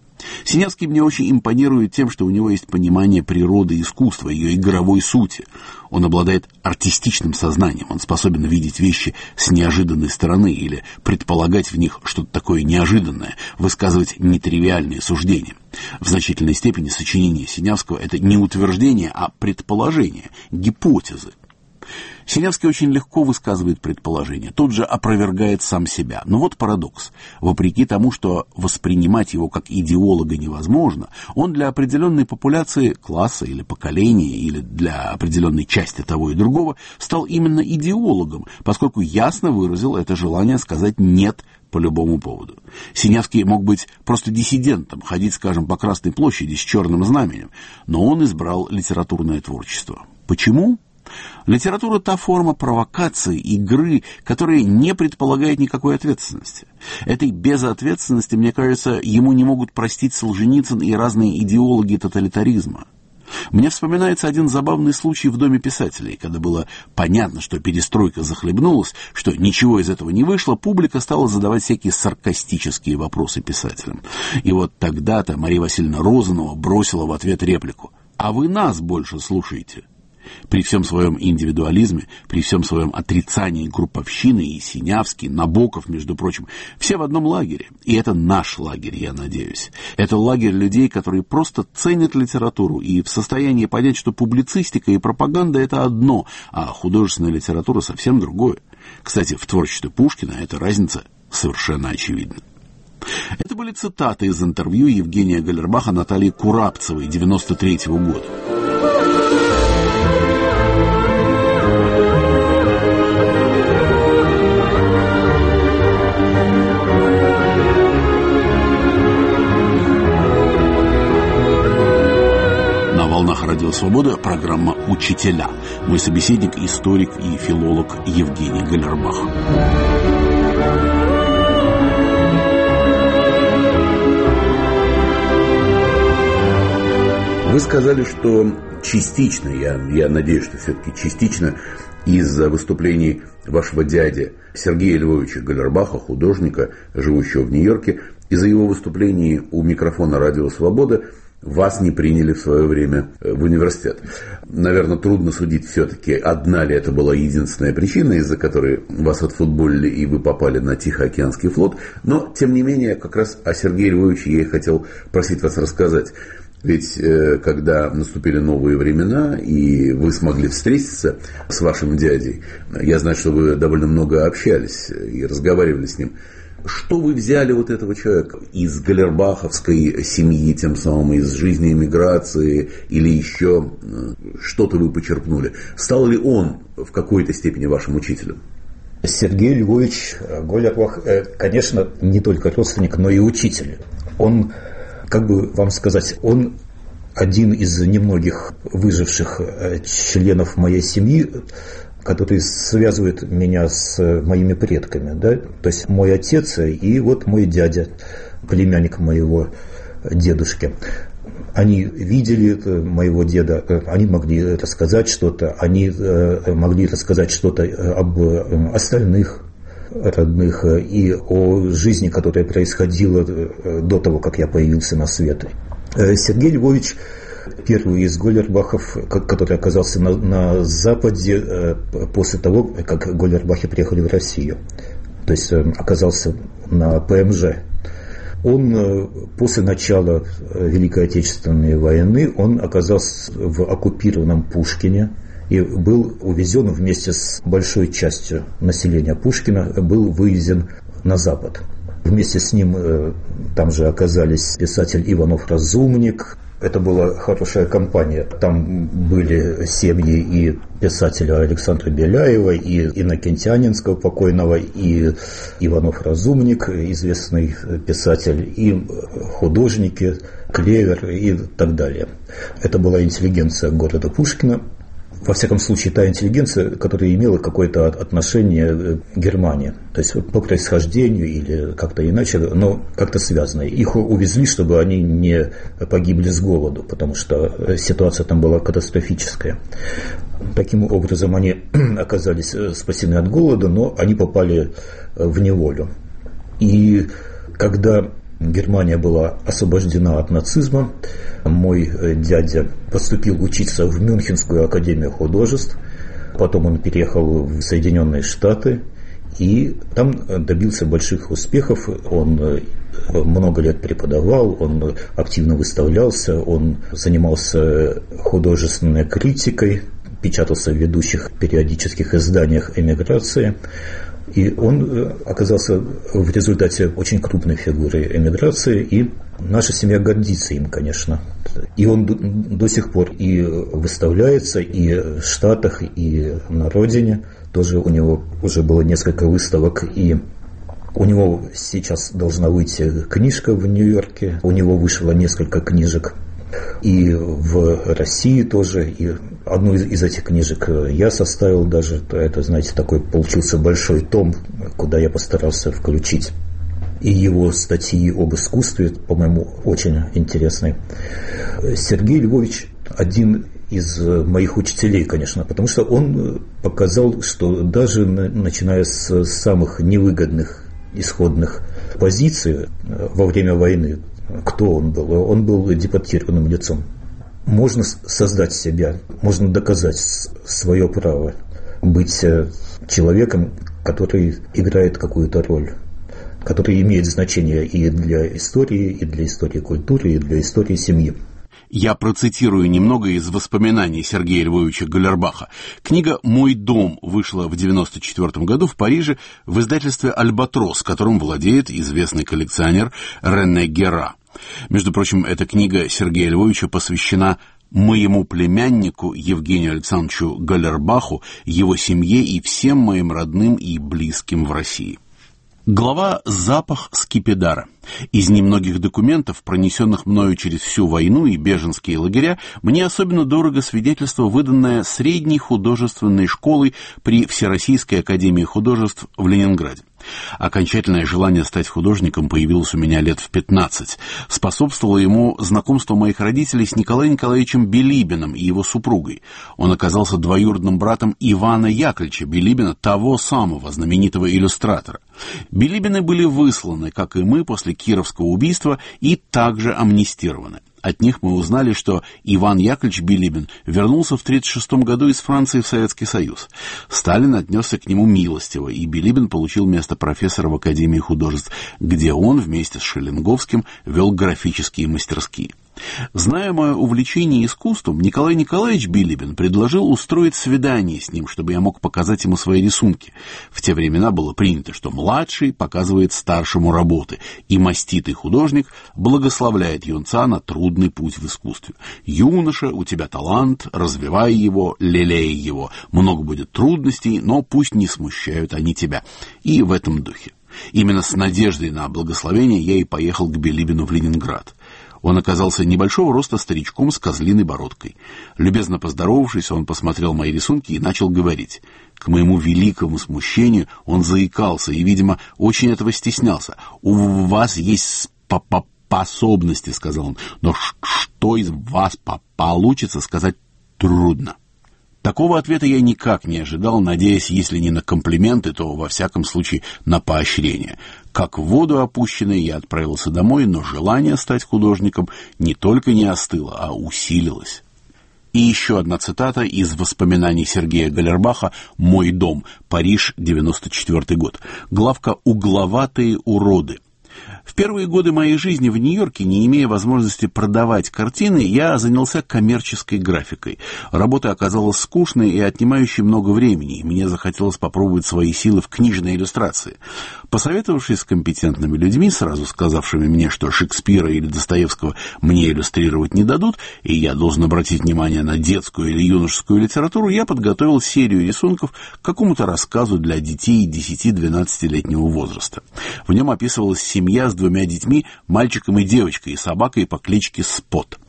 Синявский мне очень импонирует тем, что у него есть понимание природы искусства, ее игровой сути. Он обладает артистичным сознанием, он способен видеть вещи с неожиданной стороны или предполагать в них что-то такое неожиданное, высказывать нетривиальные суждения. В значительной степени сочинение Синявского – это не утверждение, а предположение, гипотезы. Синявский очень легко высказывает предположения, тут же опровергает сам себя. Но вот парадокс. Вопреки тому, что воспринимать его как идеолога невозможно, он для определенной популяции, класса или поколения, или для определенной части того и другого, стал именно идеологом, поскольку ясно выразил это желание сказать «нет» по любому поводу. Синявский мог быть просто диссидентом, ходить, скажем, по Красной площади с черным знаменем, но он избрал литературное творчество. Почему? Литература – та форма провокации, игры, которая не предполагает никакой ответственности. Этой безответственности, мне кажется, ему не могут простить Солженицын и разные идеологи тоталитаризма. Мне вспоминается один забавный случай в Доме писателей, когда было понятно, что перестройка захлебнулась, что ничего из этого не вышло, публика стала задавать всякие саркастические вопросы писателям. И вот тогда-то Мария Васильевна Розанова бросила в ответ реплику: «А вы нас больше слушаете». При всем своем индивидуализме, при всем своем отрицании групповщины, и Синявский, Набоков, между прочим, все в одном лагере. И это наш лагерь, я надеюсь. Это лагерь людей, которые просто ценят литературу и в состоянии понять, что публицистика и пропаганда – это одно, а художественная литература совсем другое. Кстати, в творчестве Пушкина эта разница совершенно очевидна. Это были цитаты из интервью Евгения Галлербаха Натальи Курапцевой 1993 года. Радио Свобода, программа «Учителя». Мой собеседник – историк и филолог Евгений Галлербах. Вы сказали, что частично, я надеюсь, что все-таки частично, из-за выступлений вашего дяди Сергея Львовича Галлербаха, художника, живущего в Нью-Йорке, из-за его выступлений у микрофона «Радио Свобода» вас не приняли в свое время в университет. Наверное, трудно судить все-таки, одна ли это была единственная причина, из-за которой вас отфутболили и вы попали на Тихоокеанский флот. Но, тем не менее, как раз о Сергее Львовиче я и хотел просить вас рассказать. Ведь когда наступили новые времена, и вы смогли встретиться с вашим дядей, я знаю, что вы довольно много общались и разговаривали с ним. Что вы взяли вот этого человека из галлербаховской семьи, тем самым из жизни эмиграции, или еще что-то вы почерпнули? Стал ли он в какой-то степени вашим учителем? Сергей Львович Галлербах, конечно, не только родственник, но и учитель. Он, как бы вам сказать, он один из немногих выживших членов моей семьи, который связывает меня с моими предками, да? То есть мой отец и вот мой дядя, племянник моего дедушки. Они видели моего деда, они могли рассказать что-то, они могли рассказать что-то об остальных родных и о жизни, которая происходила до того, как я появился на свет. Сергей Львович первый из Галлербахов, который оказался на Западе после того, как Галлербахи приехали в Россию. То есть оказался на ПМЖ. Он после начала Великой Отечественной войны он оказался в оккупированном Пушкине и был увезен вместе с большой частью населения Пушкина, был вывезен на Запад. Вместе с ним там же оказались писатель Иванов-Разумник. Это была хорошая компания. Там были семьи и писателя Александра Беляева, и Иннокентянинского покойного, и Иванов-Разумник, известный писатель, и художники, Клевер и так далее. Это была интеллигенция города Пушкина. Во всяком случае, та интеллигенция, которая имела какое-то отношение к Германии. То есть по происхождению или как-то иначе, но как-то связанное. Их увезли, чтобы они не погибли с голоду, потому что ситуация там была катастрофическая. Таким образом, они оказались спасены от голода, но они попали в неволю. И когда Германия была освобождена от нацизма. Мой дядя поступил учиться в Мюнхенскую академию художеств. Потом он переехал в Соединенные Штаты и там добился больших успехов. Он много лет преподавал, он активно выставлялся, он занимался художественной критикой, печатался в ведущих периодических изданиях эмиграции. И он оказался в результате очень крупной фигурой эмиграции, и наша семья гордится им, конечно. И он до сих пор и выставляется и в Штатах, и на родине. Тоже у него уже было несколько выставок, и у него сейчас должна выйти книжка в Нью-Йорке. У него вышло несколько книжек. И в России тоже. И одну из этих книжек я составил даже. Это, знаете, такой получился большой том, куда я постарался включить и его статьи об искусстве, по-моему, очень интересные. Сергей Львович один из моих учителей, конечно, потому что он показал, что даже начиная с самых невыгодных исходных позиций во время войны, кто он был? Он был депортированным лицом. Можно создать себя, можно доказать свое право быть человеком, который играет какую-то роль, который имеет значение и для истории культуры, и для истории семьи. Я процитирую немного из воспоминаний Сергея Львовича Галлербаха. Книга «Мой дом» вышла в 1994 году в Париже в издательстве «Альбатрос», которым владеет известный коллекционер Рене Гера. Между прочим, эта книга Сергея Львовича посвящена моему племяннику Евгению Александровичу Галлербаху, его семье и всем моим родным и близким в России. Глава «Запах скипидара». Из немногих документов, пронесенных мною через всю войну и беженские лагеря, мне особенно дорого свидетельство, выданное средней художественной школой при Всероссийской академии художеств в Ленинграде. Окончательное желание стать художником появилось у меня лет в 15. Способствовало ему знакомство моих родителей с Николаем Николаевичем Билибиным и его супругой. Он оказался двоюродным братом Ивана Яковлевича Билибина, того самого знаменитого иллюстратора. Билибины были высланы, как и мы, после Кировского убийства и также амнистированы. От них мы узнали, что Иван Яковлевич Билибин вернулся в 1936 году из Франции в Советский Союз. Сталин отнесся к нему милостиво, и Билибин получил место профессора в Академии художеств, где он вместе с Шеленговским вел графические мастерские. Зная мое увлечение искусством, Николай Николаевич Билибин предложил устроить свидание с ним, чтобы я мог показать ему свои рисунки. В те времена было принято, что младший показывает старшему работы, и маститый художник благословляет юнца на трудный путь в искусстве. «Юноша, у тебя талант, развивай его, лелей его. Много будет трудностей, но пусть не смущают они тебя». И в этом духе. Именно с надеждой на благословение я и поехал к Билибину в Ленинград. Он оказался небольшого роста старичком с козлиной бородкой. Любезно поздоровавшись, он посмотрел мои рисунки и начал говорить. К моему великому смущению он заикался и, видимо, очень этого стеснялся. «У вас есть способности», — сказал он, — «но что из вас получится, сказать трудно». Такого ответа я никак не ожидал, надеясь, если не на комплименты, то, во всяком случае, на поощрение. Как в воду опущенный, я отправился домой, но желание стать художником не только не остыло, а усилилось. И еще одна цитата из воспоминаний Сергея Галлербаха «Мой дом», Париж, 1994 год. Главка «Угловатые уроды». В первые годы моей жизни в Нью-Йорке, не имея возможности продавать картины, я занялся коммерческой графикой. Работа оказалась скучной и отнимающей много времени, и мне захотелось попробовать свои силы в книжной иллюстрации. Посоветовавшись с компетентными людьми, сразу сказавшими мне, что Шекспира или Достоевского мне иллюстрировать не дадут, и я должен обратить внимание на детскую или юношескую литературу, я подготовил серию рисунков к какому-то рассказу для детей 10-12-летнего возраста. В нем описывалась семья с 2 детьми, мальчиком и девочкой, и собакой по кличке Спот.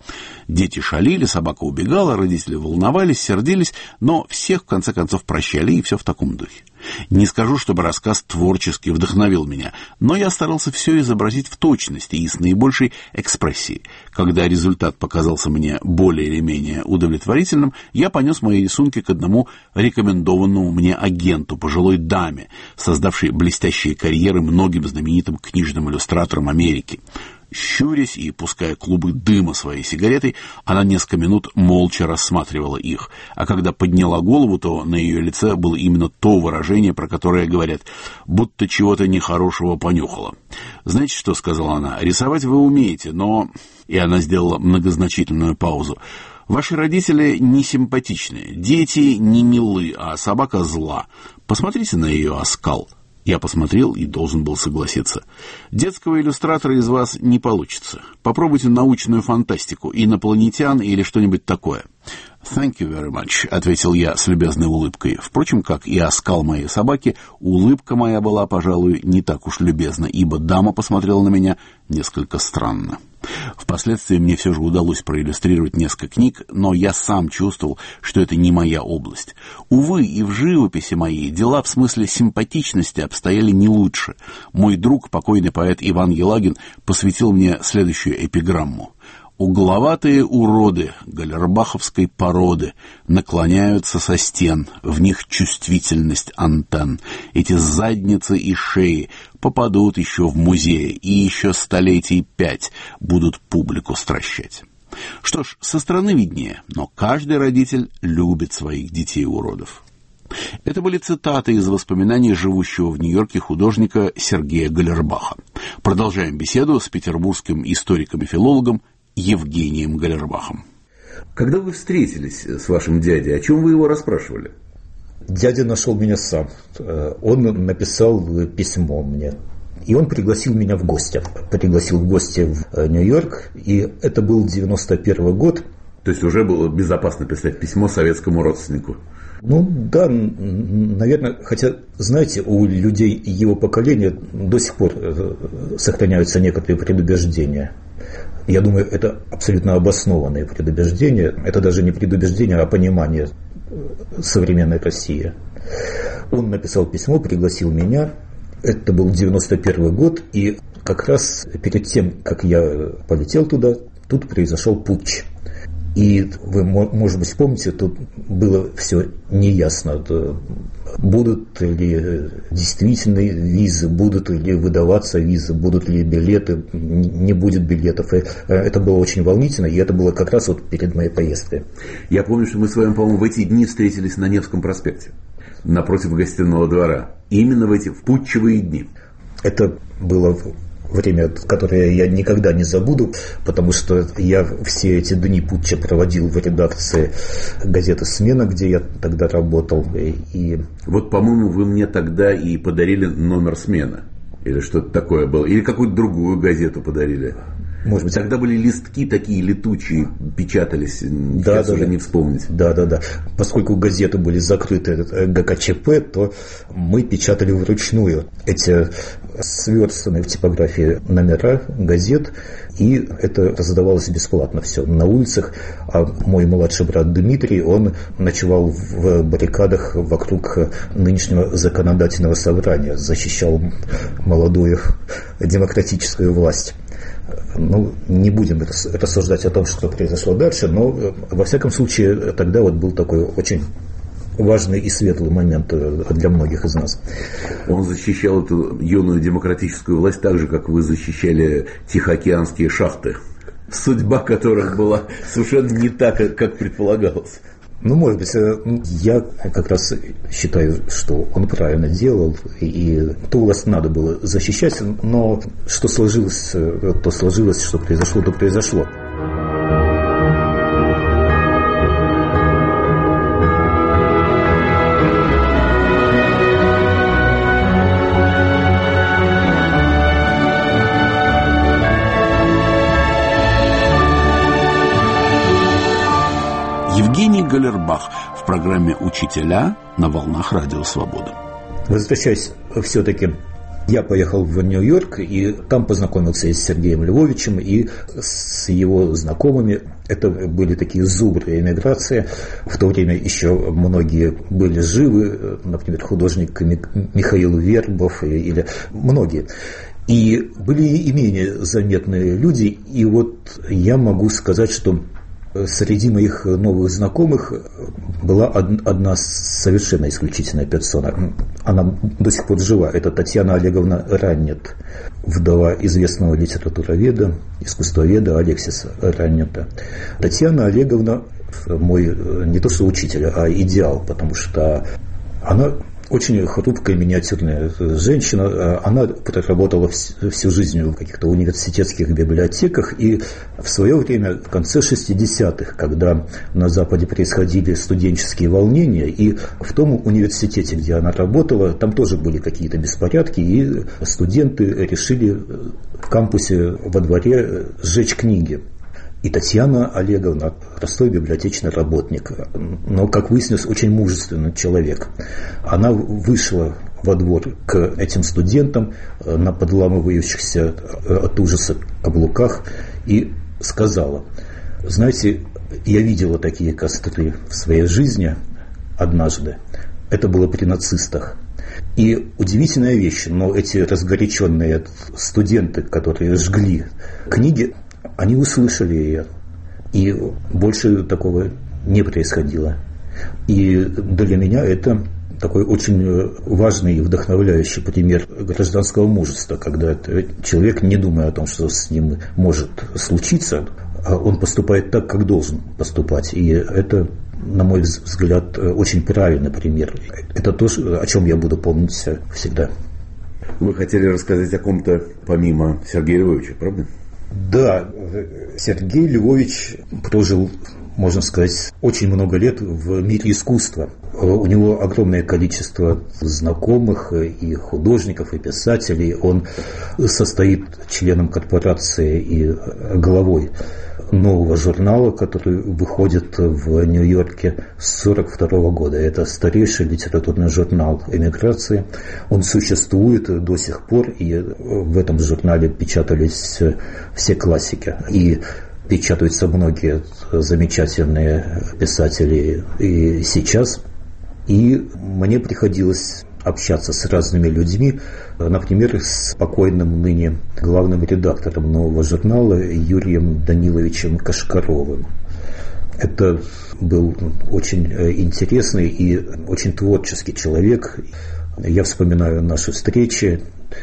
Дети шалили, собака убегала, родители волновались, сердились, но всех, в конце концов, прощали, и все в таком духе. Не скажу, чтобы рассказ творчески вдохновил меня, но я старался все изобразить в точности и с наибольшей экспрессией. Когда результат показался мне более или менее удовлетворительным, я понес мои рисунки к одному рекомендованному мне агенту, пожилой даме, создавшей блестящие карьеры многим знаменитым книжным иллюстраторам Америки. Щурясь и пуская клубы дыма своей сигаретой, она несколько минут молча рассматривала их, а когда подняла голову, то на ее лице было именно то выражение, про которое говорят, будто чего-то нехорошего понюхала. «Знаете что?» — сказала она, — «рисовать вы умеете, но...» И она сделала многозначительную паузу. «Ваши родители не симпатичные, дети не милы, а собака зла. Посмотрите на ее оскал». Я посмотрел и должен был согласиться. Детского иллюстратора из вас не получится. Попробуйте научную фантастику, инопланетян или что-нибудь такое. «Thank you very much», — ответил я с любезной улыбкой. Впрочем, как и оскал моей собаки, улыбка моя была, пожалуй, не так уж любезна, ибо дама посмотрела на меня несколько странно. Впоследствии мне все же удалось проиллюстрировать несколько книг, но я сам чувствовал, что это не моя область. Увы, и в живописи моей дела в смысле симпатичности обстояли не лучше. Мой друг, покойный поэт Иван Елагин, посвятил мне следующую эпиграмму. «Угловатые уроды галлербаховской породы наклоняются со стен, в них чувствительность антенн. Эти задницы и шеи попадут еще в музеи и еще столетий 5 будут публику стращать». Что ж, со стороны виднее, но каждый родитель любит своих детей-уродов. Это были цитаты из воспоминаний живущего в Нью-Йорке художника Сергея Галлербаха. Продолжаем беседу с петербургским историком и филологом Евгением Галлербахом. Когда вы встретились с вашим дядей, о чем вы его расспрашивали? Дядя нашел меня сам. Он написал письмо мне. И он пригласил меня в гости. Пригласил в гости в Нью-Йорк. И это был 91 год. То есть уже было безопасно писать письмо советскому родственнику? Ну да, наверное, хотя, знаете, у людей его поколения до сих пор сохраняются некоторые предубеждения. Я думаю, это абсолютно обоснованные предубеждения. Это даже не предубеждение, а понимание современной России. Он написал письмо, пригласил меня. Это был 91 год, и как раз перед тем, как я полетел туда, тут произошел путч. И вы, может быть, помните, тут было все неясно. Будут ли действительные визы, будут ли выдаваться визы, будут ли билеты, не будет билетов. И это было очень волнительно, и это было как раз вот перед моей поездкой. Я помню, что мы с вами, по-моему, в эти дни встретились на Невском проспекте, напротив Гостиного двора. Именно в эти путчевые дни. Это было время, которое я никогда не забуду, потому что я все эти дни путча проводил в редакции газеты «Смена», где я тогда работал. И... Вот, по-моему, вы мне тогда и подарили номер «Смена». Или что-то такое было. Или какую-то другую газету подарили. Может быть, тогда были листки такие летучие, печатались, сейчас уже не вспомнить. Да. Поскольку газеты были закрыты ГКЧП, то мы печатали вручную эти сверстанные в типографии номера газет, и это раздавалось бесплатно все на улицах. А мой младший брат Дмитрий, он ночевал в баррикадах вокруг нынешнего законодательного собрания, защищал молодую демократическую власть. Ну, не будем рассуждать о том, что произошло дальше, но, во всяком случае, тогда вот был такой очень важный и светлый момент для многих из нас. Он защищал эту юную демократическую власть так же, как вы защищали тихоокеанские шахты, судьба которых была совершенно не так, как предполагалось. Ну, может быть, я как раз считаю, что он правильно делал, и ту власть надо было защищать, но что сложилось, то сложилось, что произошло, то произошло. Евгений Галлербах в программе «Учителя» на волнах Радио Свобода. Возвращаясь все-таки Я поехал в Нью-Йорк, и там познакомился и с Сергеем Львовичем, и с его знакомыми. Это были такие зубры эмиграции. В то время еще многие были живы, например, художник Михаил Вербов или многие. И были и менее заметные люди, и вот я могу сказать, что среди моих новых знакомых была одна совершенно исключительная персона. Она до сих пор жива. Это Татьяна Олеговна Раннет, вдова известного литературоведа, искусствоведа Алексиса Раннета. Татьяна Олеговна мой не то что учитель, а идеал, потому что она очень хрупкая, миниатюрная женщина. Она проработала всю жизнь в каких-то университетских библиотеках. И в свое время, в конце 60-х, когда на Западе происходили студенческие волнения, и в том университете, где она работала, там тоже были какие-то беспорядки, и студенты решили в кампусе во дворе сжечь книги. И Татьяна Олеговна, простой библиотечный работник, но, как выяснилось, очень мужественный человек. Она вышла во двор к этим студентам на подламывающихся от ужаса каблуках и сказала: знаете, я видела такие костры в своей жизни однажды. Это было при нацистах. И удивительная вещь, но эти разгоряченные студенты, которые жгли книги, они услышали ее, и больше такого не происходило. И для меня это такой очень важный и вдохновляющий пример гражданского мужества, когда человек, не думая о том, что с ним может случиться, он поступает так, как должен поступать. И это, на мой взгляд, очень правильный пример. Это то, о чем я буду помнить всегда. Вы хотели рассказать о ком-то помимо Сергея Львовича, правда? Да, Сергей Львович прожил, можно сказать, очень много лет в мире искусства. У него огромное количество знакомых и художников, и писателей. Он состоит членом корпорации и главой нового журнала, который выходит в Нью-Йорке с 1942 года. Это старейший литературный журнал эмиграции. Он существует до сих пор, и в этом журнале печатались все классики. И печатаются многие замечательные писатели и сейчас. И мне приходилось общаться с разными людьми, например, с покойным ныне главным редактором нового журнала Юрием Даниловичем Кашкаровым. Это был очень интересный и очень творческий человек. Я вспоминаю наши встречи,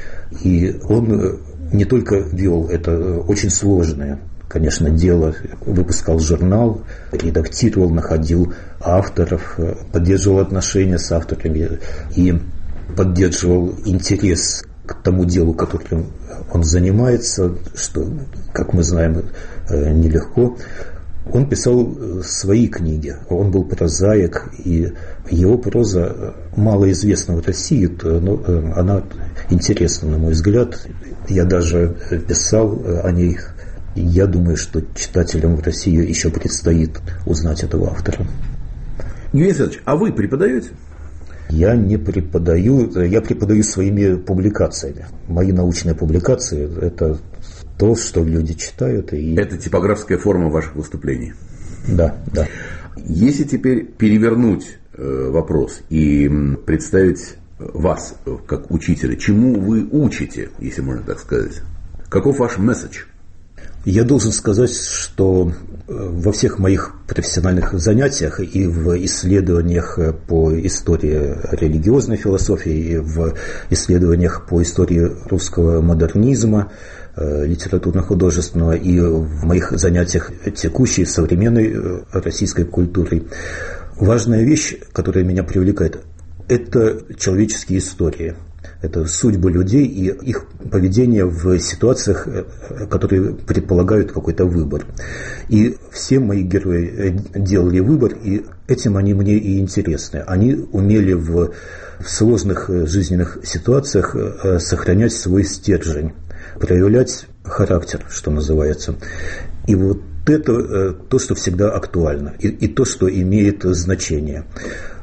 и он не только вел это очень сложное, конечно, дело, выпускал журнал, редактировал, находил авторов, поддерживал отношения с авторами и поддерживал интерес к тому делу, которым он занимается, что, как мы знаем, нелегко. Он писал свои книги, он был прозаик, и его проза мало известна в России, но она интересна, на мой взгляд. Я даже писал о ней. Я думаю, что читателям в России еще предстоит узнать этого автора. Евгений Александрович, а вы преподаете? Я не преподаю, я преподаю своими публикациями. Мои научные публикации – это то, что люди читают. И... Это типографская форма ваших выступлений? Да, да. Если теперь перевернуть вопрос и представить вас как учителя, чему вы учите, если можно так сказать? Каков ваш месседж? Я должен сказать, что во всех моих профессиональных занятиях и в исследованиях по истории религиозной философии, и в исследованиях по истории русского модернизма, литературно-художественного, и в моих занятиях текущей современной российской культурой, важная вещь, которая меня привлекает, это человеческие истории. Это судьбы людей и их поведение в ситуациях, которые предполагают какой-то выбор. И все мои герои делали выбор, и этим они мне и интересны. Они умели в сложных жизненных ситуациях сохранять свой стержень, проявлять характер, что называется. И вот это то, что всегда актуально, и то, что имеет значение.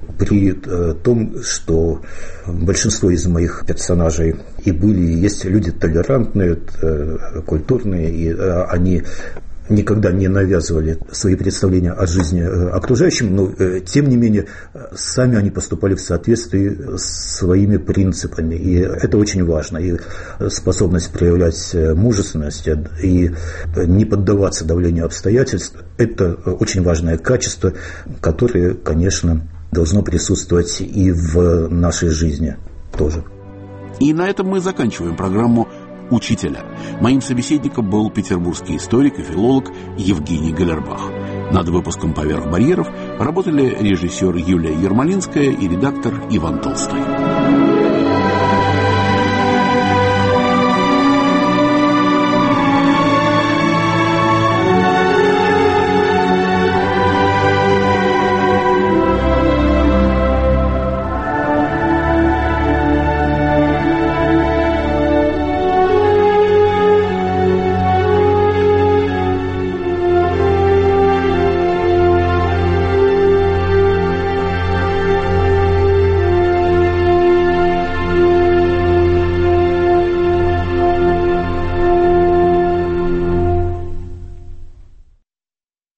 при том, что большинство из моих персонажей и были, и есть люди толерантные, культурные, и они никогда не навязывали свои представления о жизни окружающим, но, тем не менее, сами они поступали в соответствии с своими принципами. И это очень важно. И способность проявлять мужественность и не поддаваться давлению обстоятельств – это очень важное качество, которое, конечно, должно присутствовать и в нашей жизни тоже. И на этом мы заканчиваем программу «Учителя». Моим собеседником был петербургский историк и филолог Евгений Галербах. Над выпуском «Поверх барьеров» работали режиссер Юлия Ермолинская и редактор Иван Толстой.